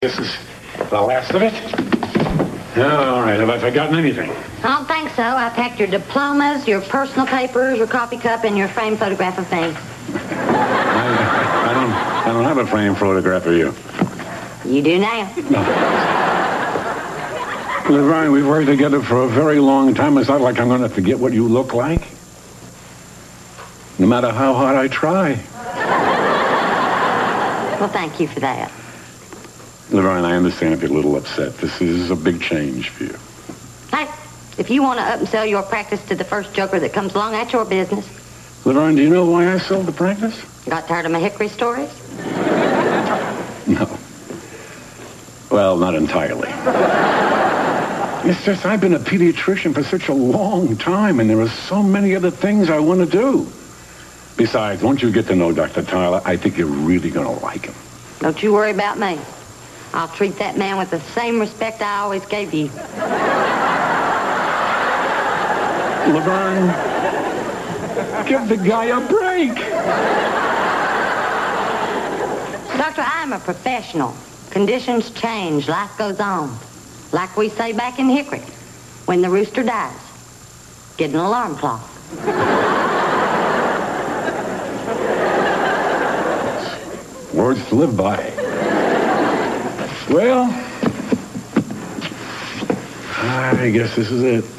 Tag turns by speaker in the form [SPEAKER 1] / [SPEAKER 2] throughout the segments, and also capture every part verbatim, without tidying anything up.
[SPEAKER 1] This is the last of it. Oh, all right, have I forgotten anything?
[SPEAKER 2] I don't think so. I packed your diplomas, your personal papers, your coffee cup, and your framed photograph of me.
[SPEAKER 1] I, I don't I don't have a framed photograph of you.
[SPEAKER 2] You do now.
[SPEAKER 1] No. Laverne, we've worked together for a very long time. It's not like I'm going to forget what you look like. No matter how hard I try.
[SPEAKER 2] Well, thank you for that.
[SPEAKER 1] Laverne, I understand if you're a little upset. This is a big change for you.
[SPEAKER 2] Hey, if you want to up and sell your practice to the first joker that comes along, that's your business.
[SPEAKER 1] Laverne, do you know why I sold the practice?
[SPEAKER 2] Got tired of my hickory stories?
[SPEAKER 1] No. Well, not entirely. It's just I've been a pediatrician for such a long time, and there are so many other things I want to do. Besides, once you get to know Doctor Tyler, I think you're really going to like him.
[SPEAKER 2] Don't you worry about me. I'll treat that man with the same respect I always gave you.
[SPEAKER 1] Laverne, give the guy a break.
[SPEAKER 2] Doctor, I'm a professional. Conditions change. Life goes on. Like we say back in Hickory, when the rooster dies, get an alarm clock.
[SPEAKER 1] Words to live by. Well, I guess this is it.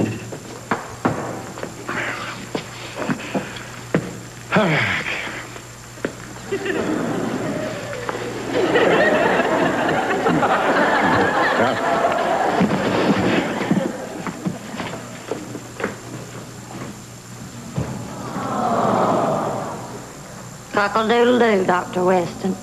[SPEAKER 2] Cockle-doodle-doo, Doctor Weston.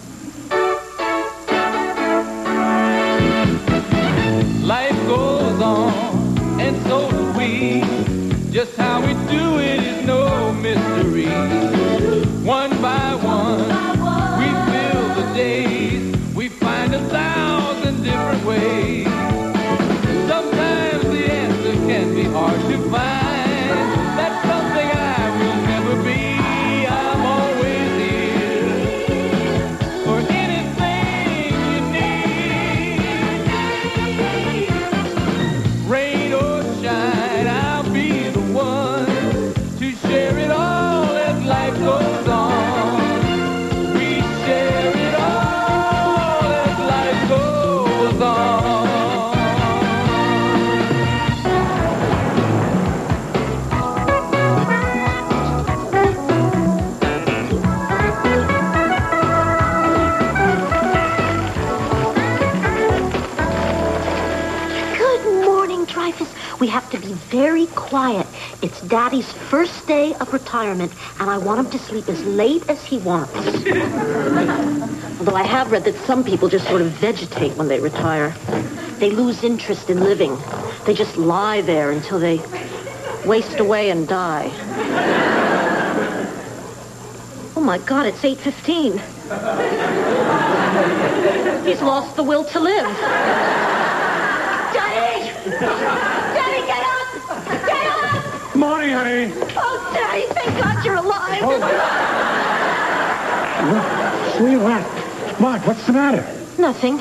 [SPEAKER 3] Life goes on, and so do we. Just how we do it is no mystery. One by one, we fill the days. We find a thousand different ways. Sometimes the answer can be hard to find. That's something I will never be. I'm always here for anything you need. Rain or shine, I'll be the one to share it all as life goes on. We share it all as life goes on.
[SPEAKER 4] Good morning, Dreyfus. We have to be very quiet. It's Daddy's first day of retirement, and I want him to sleep as late as he wants. Although I have read that some people just sort of vegetate when they retire. They lose interest in living. They just lie there until they waste away and die. Oh, my God, it's eight fifteen. He's lost the will to live. Daddy! Daddy, get up! Get up!
[SPEAKER 1] Morning, honey.
[SPEAKER 4] Oh, Daddy, thank God you're alive.
[SPEAKER 1] Sweetheart. Mark, what's the matter?
[SPEAKER 4] Nothing.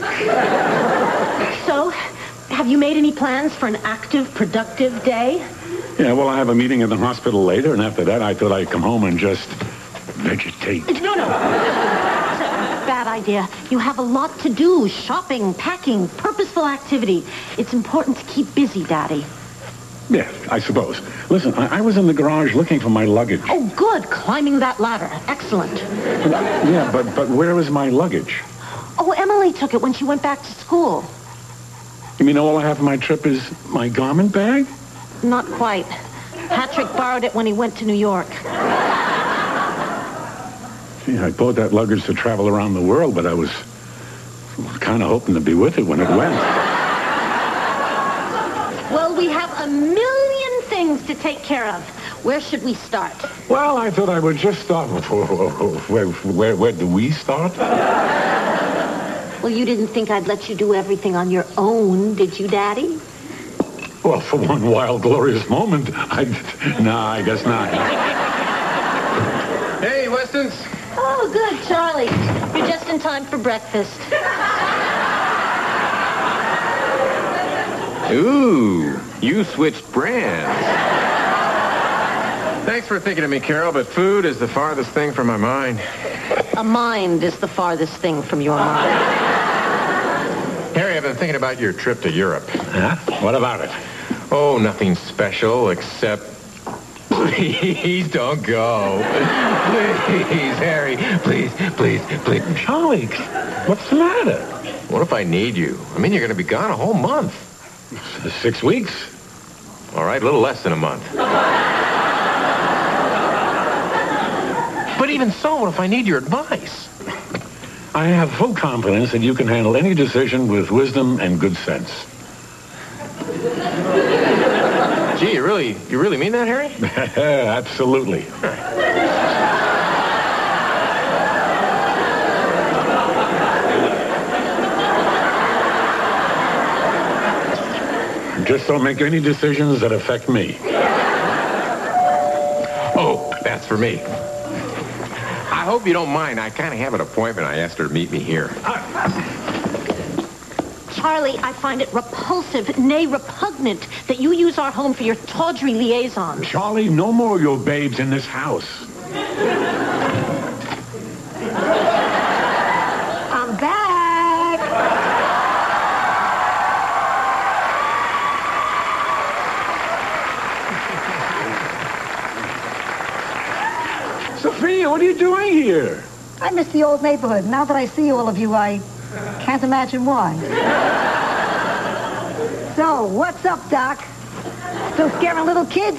[SPEAKER 4] So, have you made any plans for an active, productive day?
[SPEAKER 1] Yeah, well, I have a meeting at the hospital later, and after that, I thought I'd come home and just vegetate.
[SPEAKER 4] No, no. It's a bad idea. You have a lot to do. Shopping, packing, purposeful activity. It's important to keep busy, Daddy.
[SPEAKER 1] Yeah, I suppose. Listen, I, I was in the garage looking for my luggage.
[SPEAKER 4] Oh, good. Climbing that ladder. Excellent.
[SPEAKER 1] Yeah, but, but where is my luggage?
[SPEAKER 4] Oh, Emily took it when she went back to school.
[SPEAKER 1] You mean all I have for my trip is my garment bag?
[SPEAKER 4] Not quite. Patrick borrowed it when he went to New York.
[SPEAKER 1] Yeah, I bought that luggage to travel around the world, but I was kind of hoping to be with it when it went.
[SPEAKER 4] Well, we have a million things to take care of. Where should we start?
[SPEAKER 1] Well, I thought I would just start. Where, where, where do we start?
[SPEAKER 4] Well, you didn't think I'd let you do everything on your own, did you, Daddy?
[SPEAKER 1] Well, for one wild, glorious moment, I... No, I guess not.
[SPEAKER 5] Hey, Westons.
[SPEAKER 4] Oh, good, Charlie. You're just in time for breakfast.
[SPEAKER 5] Ooh, you switched brands. Thanks for thinking of me, Carol, but food is the farthest thing from my mind.
[SPEAKER 4] A mind is the farthest thing from your mind.
[SPEAKER 5] Harry, I've been thinking about your trip to Europe.
[SPEAKER 1] Huh? What about it?
[SPEAKER 5] Oh, nothing special except... Please don't go. Please, Harry. Please, please, please.
[SPEAKER 1] Charlie, what's the matter?
[SPEAKER 5] What if I need you? I mean, you're going to be gone a whole month.
[SPEAKER 1] Six weeks.
[SPEAKER 5] All right, a little less than a month. But even so, what if I need your advice?
[SPEAKER 1] I have full confidence that you can handle any decision with wisdom and good sense.
[SPEAKER 5] Gee, you really, you really mean that, Harry?
[SPEAKER 1] Absolutely. Just don't make any decisions that affect me.
[SPEAKER 5] Oh, that's for me. I hope you don't mind. I kind of have an appointment. I asked her to meet me here.
[SPEAKER 4] Charlie, I find it repulsive, nay, repugnant, that you use our home for your tawdry liaisons.
[SPEAKER 1] Charlie, no more of your babes in this house.
[SPEAKER 4] I'm back.
[SPEAKER 1] Sophia, what are you doing here?
[SPEAKER 6] I miss the old neighborhood. Now that I see all of you, I can't imagine why. So, what's up, Doc? Still scaring little kids?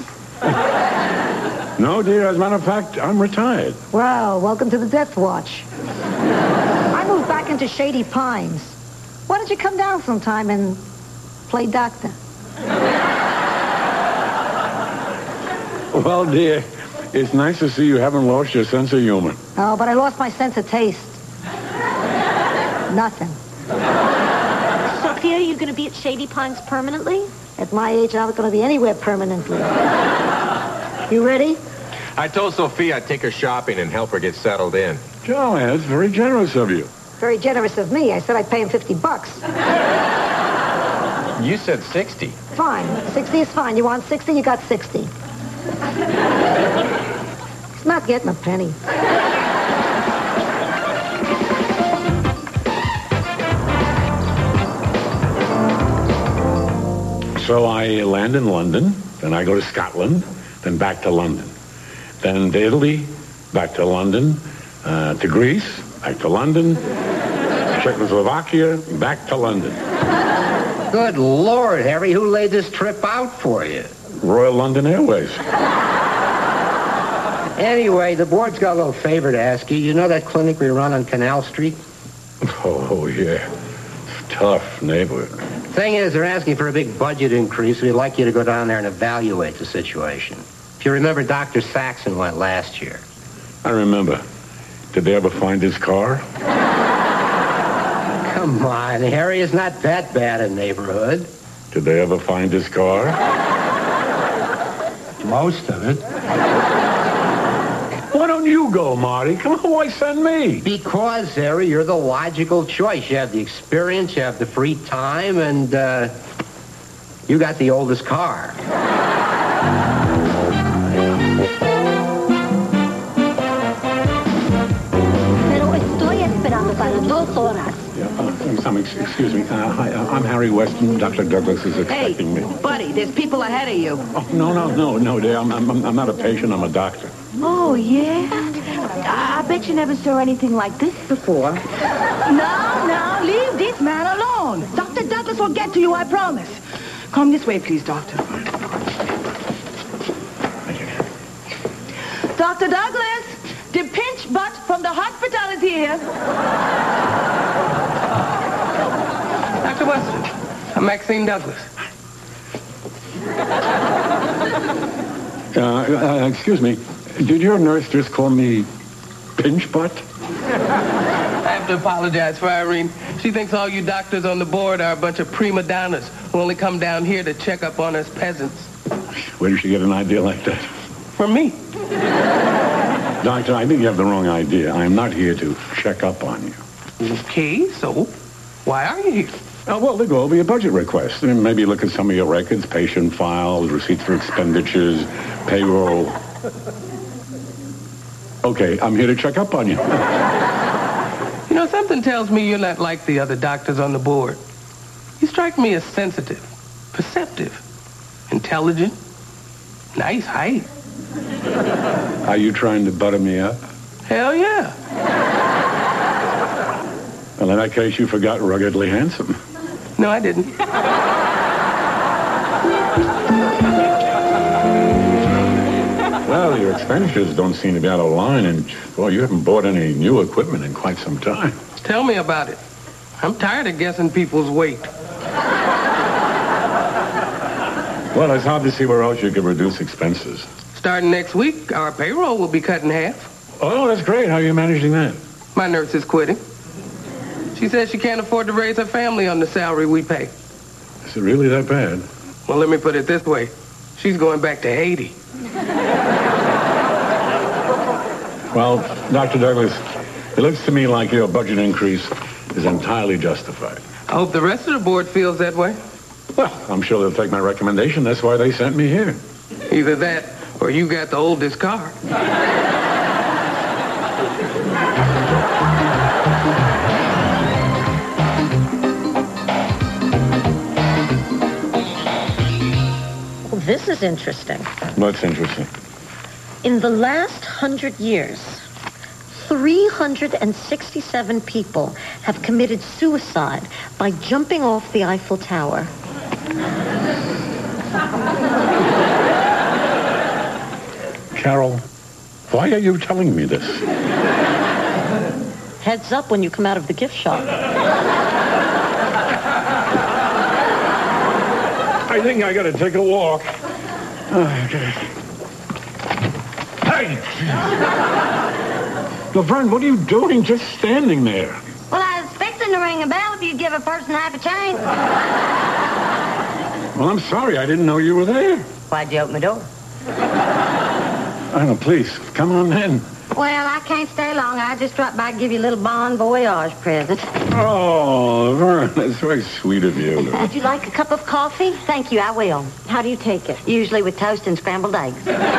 [SPEAKER 1] No, dear. As a matter of fact, I'm retired.
[SPEAKER 6] Well, welcome to the Death Watch. I moved back into Shady Pines. Why don't you come down sometime and play doctor?
[SPEAKER 1] Well, dear, it's nice to see you haven't lost your sense of humor.
[SPEAKER 6] Oh, but I lost my sense of taste. Nothing.
[SPEAKER 4] Sophia, are you going to be at Shady Pines permanently?
[SPEAKER 6] At my age, I'm not going to be anywhere permanently. You ready?
[SPEAKER 5] I told Sophia I'd take her shopping and help her get settled in.
[SPEAKER 1] Charlie, that's very generous of you.
[SPEAKER 6] Very generous of me. I said I'd pay him fifty bucks.
[SPEAKER 5] You said sixty.
[SPEAKER 6] Fine. sixty is fine. You want sixty? You got sixty. He's not getting a penny.
[SPEAKER 1] So I land in London, then I go to Scotland, then back to London. Then to Italy, back to London, uh, to Greece, back to London, Czechoslovakia, back to London.
[SPEAKER 7] Good Lord, Harry, who laid this trip out for you?
[SPEAKER 1] Royal London Airways.
[SPEAKER 7] Anyway, the board's got a little favor to ask you. You know that clinic we run on Canal Street?
[SPEAKER 1] Oh, yeah. Tough neighborhood.
[SPEAKER 7] Thing is, they're asking for a big budget increase. We'd like you to go down there and evaluate the situation. If you remember, Doctor Saxon went last year.
[SPEAKER 1] I remember. Did they ever find his car?
[SPEAKER 7] Come on, Harry, it's not that bad a neighborhood.
[SPEAKER 1] Did they ever find his car?
[SPEAKER 7] Most of it.
[SPEAKER 1] Why don't you go, Marty? Come on, why send me?
[SPEAKER 7] Because, Harry, you're the logical choice. You have the experience, you have the free time, and, uh, you got the oldest car.
[SPEAKER 6] Pero estoy esperando para dos horas.
[SPEAKER 1] Yeah, uh, some, excuse me. Uh, hi, uh, I'm Harry Weston. Doctor Douglas is expecting
[SPEAKER 8] Hey,
[SPEAKER 1] me.
[SPEAKER 8] buddy, there's people ahead of you.
[SPEAKER 1] Oh, no, no, no, no, dear. I'm, I'm, I'm not a patient. I'm a doctor.
[SPEAKER 8] Oh, yeah? I I bet you never saw anything like this before. No, no, leave this man alone. Doctor Douglas will get to you, I promise. Come this way, please, doctor. Doctor Douglas, the pinch butt from the hospitality here.
[SPEAKER 9] Doctor Weston, I'm Maxine Douglas.
[SPEAKER 1] Uh, uh, excuse me. Did your nurse just call me pinch butt?
[SPEAKER 9] I have to apologize for Irene. She thinks all you doctors on the board are a bunch of prima donnas who only come down here to check up on us peasants.
[SPEAKER 1] Where did she get an idea like that?
[SPEAKER 9] From me.
[SPEAKER 1] Doctor, I think you have the wrong idea. I am not here to check up on you.
[SPEAKER 9] Okay, so why are you here?
[SPEAKER 1] Oh, well, there will be a budget request. And maybe look at some of your records, patient files, receipts for expenditures, payroll. Okay, I'm here to check up on you.
[SPEAKER 9] You know, something tells me you're not like the other doctors on the board. You strike me as sensitive, perceptive, intelligent, nice height.
[SPEAKER 1] Are you trying to butter me up?
[SPEAKER 9] Hell yeah.
[SPEAKER 1] Well, in that case, you forgot ruggedly handsome.
[SPEAKER 9] No, I didn't.
[SPEAKER 1] Well, your expenditures don't seem to be out of line, and, boy, you haven't bought any new equipment in quite some time.
[SPEAKER 9] Tell me about it. I'm tired of guessing people's weight.
[SPEAKER 1] Well, it's hard to see where else you could reduce expenses.
[SPEAKER 9] Starting next week, our payroll will be cut in half.
[SPEAKER 1] Oh, that's great. How are you managing that?
[SPEAKER 9] My nurse is quitting. She says she can't afford to raise her family on the salary we pay.
[SPEAKER 1] Is it really that bad?
[SPEAKER 9] Well, let me put it this way. She's going back to Haiti.
[SPEAKER 1] Well, Doctor Douglas, it looks to me like your budget increase is entirely justified.
[SPEAKER 9] I hope the rest of the board feels that way.
[SPEAKER 1] Well, I'm sure they'll take my recommendation. That's why they sent me here.
[SPEAKER 9] Either that or you got the oldest car.
[SPEAKER 4] Well, this is interesting.
[SPEAKER 1] What's interesting?
[SPEAKER 4] In the last hundred years, three hundred sixty-seven people have committed suicide by jumping off the Eiffel Tower.
[SPEAKER 1] Carol, why are you telling me this?
[SPEAKER 4] Heads up when you come out of the gift shop.
[SPEAKER 1] I think I gotta take a walk. Okay. Hey! Laverne, what are you doing just standing there?
[SPEAKER 2] Well, I was fixing to ring a bell if you'd give a person half a change.
[SPEAKER 1] Well, I'm sorry. I didn't know you were there.
[SPEAKER 2] Why'd you open the door?
[SPEAKER 1] I don't know, please, come on then.
[SPEAKER 2] Well, I can't stay long. I just dropped by to give you a little bon voyage present.
[SPEAKER 1] Oh, Laverne, that's very sweet of you.
[SPEAKER 4] Would you like a cup of coffee?
[SPEAKER 2] Thank you, I will.
[SPEAKER 4] How do you take it?
[SPEAKER 2] Usually with toast and scrambled eggs.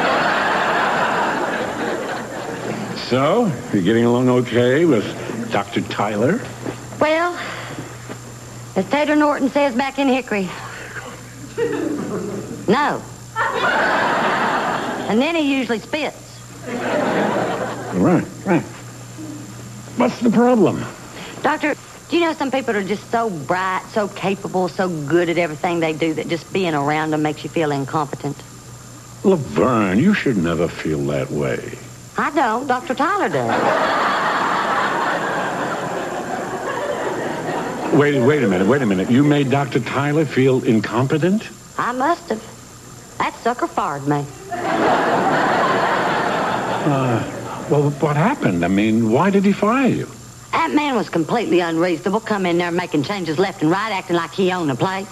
[SPEAKER 1] So, you're getting along okay with Doctor Tyler?
[SPEAKER 2] Well, as Tater Norton says back in Hickory, no. And then he usually spits.
[SPEAKER 1] Right, right. What's the problem?
[SPEAKER 2] Doctor, do you know some people are just so bright, so capable, so good at everything they do that just being around them makes you feel incompetent?
[SPEAKER 1] Laverne, you should never feel that way.
[SPEAKER 2] I don't. Doctor Tyler does.
[SPEAKER 1] Wait, wait a minute, wait a minute. You made Doctor Tyler feel incompetent?
[SPEAKER 2] I must have. That sucker fired me.
[SPEAKER 1] Uh, well, what happened? I mean, why did he fire you?
[SPEAKER 2] That man was completely unreasonable, come in there making changes left and right, acting like he owned the place.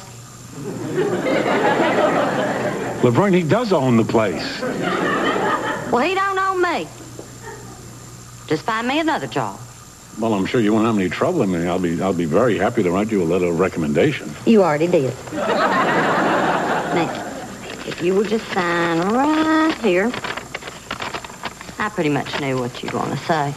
[SPEAKER 1] Laverne, he does own the place.
[SPEAKER 2] Well, he don't own me. Just find me another job.
[SPEAKER 1] Well, I'm sure you won't have any trouble. I mean, I'll be, I'll be very happy to write you a letter of recommendation.
[SPEAKER 2] You already did. Now, if you would just sign right here. I pretty much knew what you'd want to say.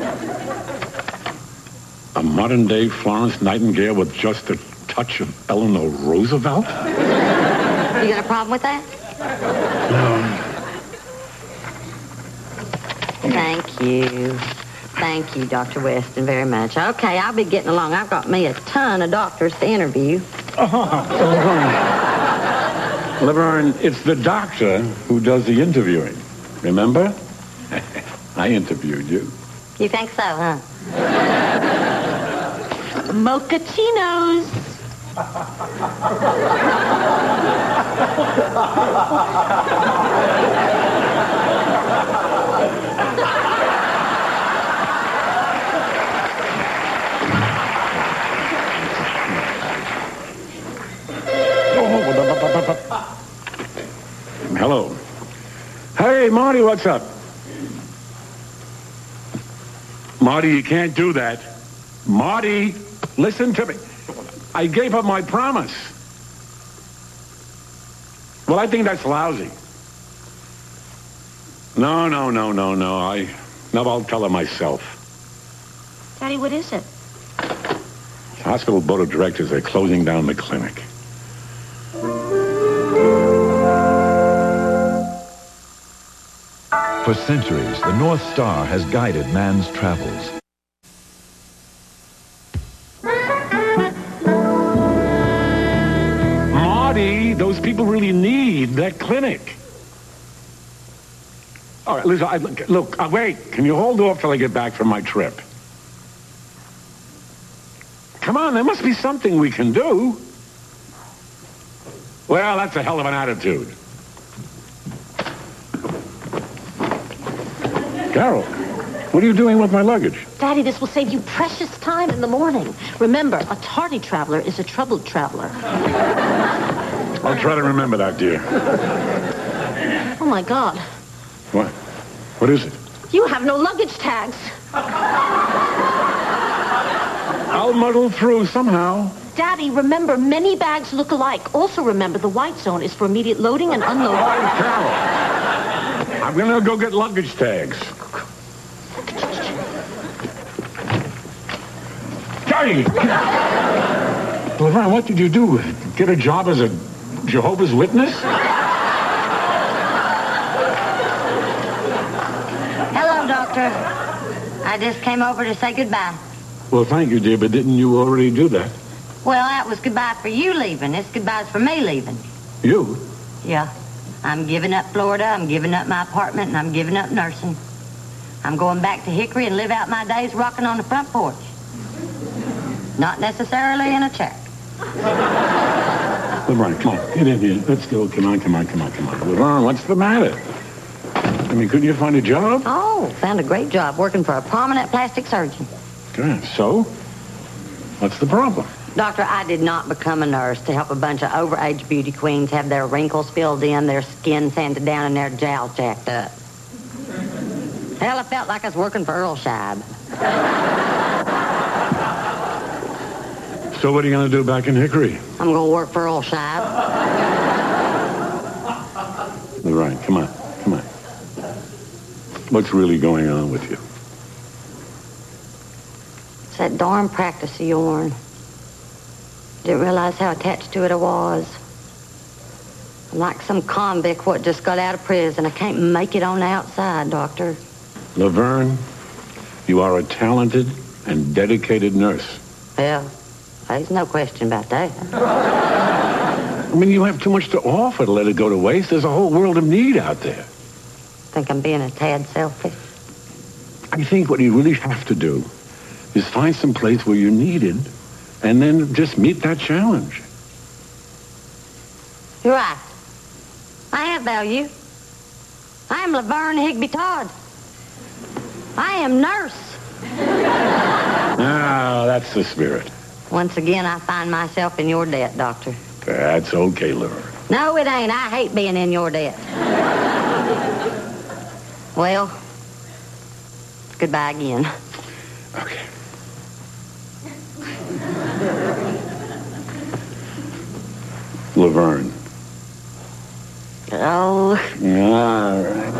[SPEAKER 1] A modern-day Florence Nightingale with just a touch of Eleanor Roosevelt?
[SPEAKER 2] You got a problem with that?
[SPEAKER 1] No.
[SPEAKER 2] Thank you. Thank you, Doctor Weston, very much. Okay, I'll be getting along. I've got me a ton of doctors to interview.
[SPEAKER 1] Oh, Laverne. Laverne, it's the doctor who does the interviewing. Remember? I interviewed you.
[SPEAKER 2] You think so, huh?
[SPEAKER 4] Mochachinos.
[SPEAKER 1] Hello. Hey, Marty, what's up? Marty, you can't do that. Marty, listen to me. I gave up my promise. Well, I think that's lousy. No, no, no, no, no. I, no, I'll tell her myself.
[SPEAKER 4] Daddy, what is it?
[SPEAKER 1] The hospital board of directors are closing down the clinic.
[SPEAKER 10] For centuries, the North Star has guided man's travels.
[SPEAKER 1] Marty, those people really need that clinic. All right, Liz, I, look, uh, wait. Can you hold off till I get back from my trip? Come on, there must be something we can do. Well, that's a hell of an attitude. Carol, what are you doing with my luggage?
[SPEAKER 4] Daddy, this will save you precious time in the morning. Remember, a tardy traveler is a troubled traveler.
[SPEAKER 1] I'll try to remember that, dear.
[SPEAKER 4] Oh, my God.
[SPEAKER 1] What? What is it?
[SPEAKER 4] You have no luggage tags.
[SPEAKER 1] I'll muddle through somehow.
[SPEAKER 4] Daddy, remember, many bags look alike. Also remember, the white zone is for immediate loading and unloading.
[SPEAKER 1] Carol, I'm going to go get luggage tags. Hey! Laverne, what did you do? Get a job as a Jehovah's Witness?
[SPEAKER 2] Hello, Doctor. I just came over to say goodbye.
[SPEAKER 1] Well, thank you, dear, but didn't you already do that?
[SPEAKER 2] Well, that was goodbye for you leaving. This goodbye's for me leaving.
[SPEAKER 1] You?
[SPEAKER 2] Yeah. I'm giving up Florida, I'm giving up my apartment, and I'm giving up nursing. I'm going back to Hickory and live out my days rocking on the front porch. Not necessarily in a chair.
[SPEAKER 1] Laverne, come on, get in here. Let's go. Come on, come on, come on, come on. Laverne, what's the matter? I mean, couldn't you find a job?
[SPEAKER 2] Oh, found a great job working for a prominent plastic surgeon.
[SPEAKER 1] Good. So, what's the problem?
[SPEAKER 2] Doctor, I did not become a nurse to help a bunch of overage beauty queens have their wrinkles filled in, their skin sanded down, and their jowls jacked up. Hell, I felt like I was working for Earl Scheib.
[SPEAKER 1] So what are you going to do back in Hickory?
[SPEAKER 2] I'm going to work for Earl Scheib.
[SPEAKER 1] All right, come on, come on. What's really going on with you?
[SPEAKER 2] It's that darn practice of yourn. Didn't realize how attached to it I was. I'm like some convict what just got out of prison. I can't make it on the outside, Doctor.
[SPEAKER 1] Laverne, you are a talented and dedicated nurse.
[SPEAKER 2] Well, there's no question about that.
[SPEAKER 1] I mean, you have too much to offer to let it go to waste. There's a whole world of need out there.
[SPEAKER 2] Think I'm being a tad selfish?
[SPEAKER 1] I think what you really have to do is find some place where you're needed and then just meet that challenge.
[SPEAKER 2] You're right. I have value. I am Laverne Higby Todd. I am nurse.
[SPEAKER 1] Ah, that's the spirit.
[SPEAKER 2] Once again, I find myself in your debt, Doctor.
[SPEAKER 1] That's okay, Laverne.
[SPEAKER 2] No, it ain't. I hate being in your debt. Well, goodbye again.
[SPEAKER 1] Okay. Laverne.
[SPEAKER 2] Oh.
[SPEAKER 1] All right.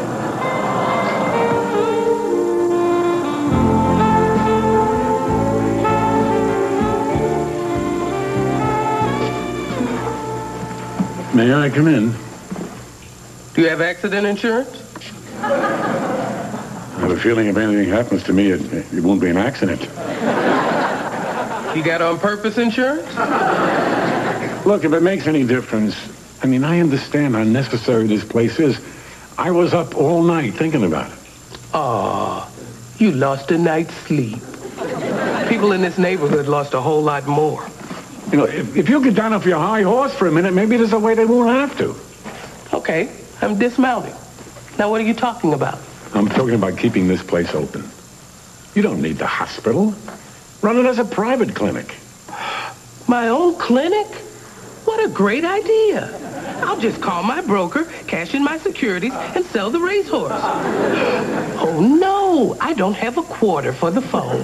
[SPEAKER 1] May I come in?
[SPEAKER 9] Do you have accident insurance?
[SPEAKER 1] I have a feeling if anything happens to me, it, it won't be an accident.
[SPEAKER 9] You got on-purpose insurance?
[SPEAKER 1] Look, if it makes any difference, I mean, I understand how necessary this place is. I was up all night thinking about it.
[SPEAKER 9] Aw, you lost a night's sleep. People in this neighborhood lost a whole lot more.
[SPEAKER 1] You know, if, if you get down off your high horse for a minute, maybe there's a way they won't have to.
[SPEAKER 9] Okay, I'm dismounting. Now, what are you talking about?
[SPEAKER 1] I'm talking about keeping this place open. You don't need the hospital. Run it as a private clinic.
[SPEAKER 9] My own clinic? What a great idea. I'll just call my broker, cash in my securities, and sell the racehorse. Oh, no, I don't have a quarter for the phone.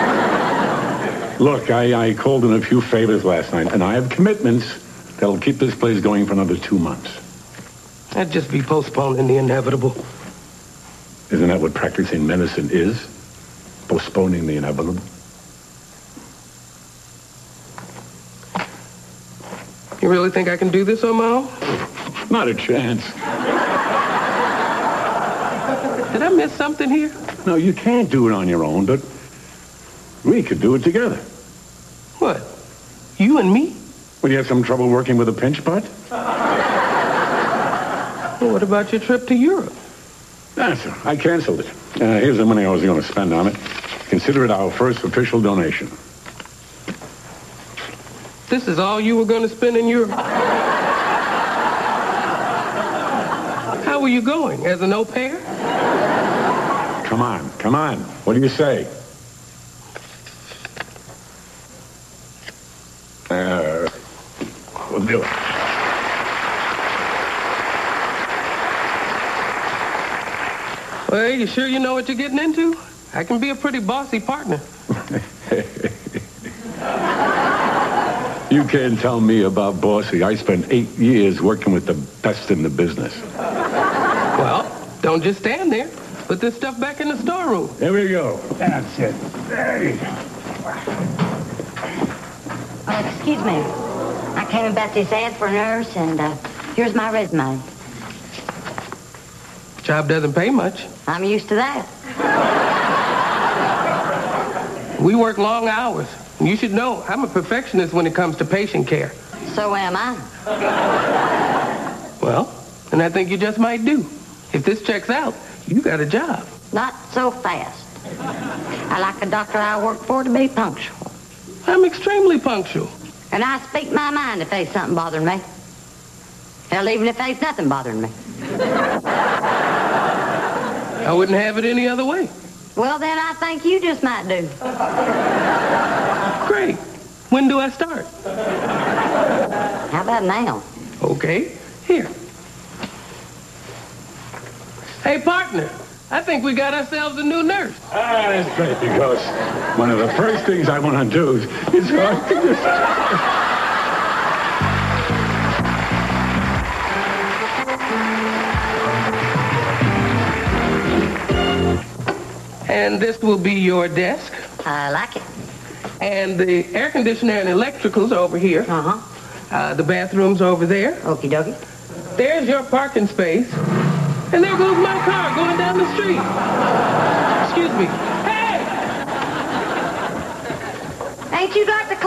[SPEAKER 1] Look, I, I called in a few favors last night, and I have commitments that'll keep this place going for another two months.
[SPEAKER 9] I'd just be postponing the inevitable.
[SPEAKER 1] Isn't that what practicing medicine is? Postponing the inevitable?
[SPEAKER 9] You really think I can do this on my own?
[SPEAKER 1] Not a chance.
[SPEAKER 9] Did I miss something here?
[SPEAKER 1] No, you can't do it on your own, but we could do it together.
[SPEAKER 9] What? You and me?
[SPEAKER 1] When you have some trouble working with a pinch butt?
[SPEAKER 9] Well, what about your trip to Europe?
[SPEAKER 1] That's it. I canceled it. Uh, here's the money I was going to spend on it. Consider it our first official donation.
[SPEAKER 9] This is all you were going to spend in Europe? How were you going? As an au pair?
[SPEAKER 1] Come on, come on. What do you say? Uh, we'll do it.
[SPEAKER 9] Well, you sure you know what you're getting into? I can be a pretty bossy partner.
[SPEAKER 1] You can't tell me about bossy. I spent eight years working with the best in the business.
[SPEAKER 9] Well, don't just stand there. Put this stuff back in the storeroom.
[SPEAKER 1] There we go. That's it. There you go.
[SPEAKER 2] Oh, excuse me. I came about this ad for a nurse, and uh, here's my resume.
[SPEAKER 9] Job doesn't pay much.
[SPEAKER 2] I'm used to that.
[SPEAKER 9] We work long hours. You should know, I'm a perfectionist when it comes to patient care.
[SPEAKER 2] So am I.
[SPEAKER 9] Well, and I think you just might do. If this checks out, you got a job.
[SPEAKER 2] Not so fast. I like the doctor I work for to be punctual.
[SPEAKER 9] I'm extremely punctual.
[SPEAKER 2] And I speak my mind if there's something bothering me. Hell, even if there's nothing bothering me.
[SPEAKER 9] I wouldn't have it any other way.
[SPEAKER 2] Well, then I think you just might do.
[SPEAKER 9] Great. When do I start?
[SPEAKER 2] How about now?
[SPEAKER 9] Okay. Here. Hey, partner. I think we got ourselves a new nurse.
[SPEAKER 1] Ah, that's great, because one of the first things I want to do is... is
[SPEAKER 9] And this will be your desk.
[SPEAKER 2] I like it.
[SPEAKER 9] And the air conditioner and electricals over here.
[SPEAKER 2] Uh-huh.
[SPEAKER 9] Uh, the bathroom's over there.
[SPEAKER 2] Okie dokie.
[SPEAKER 9] There's your parking space. And there goes my car going down the street. Excuse me. Hey!
[SPEAKER 2] Ain't you got the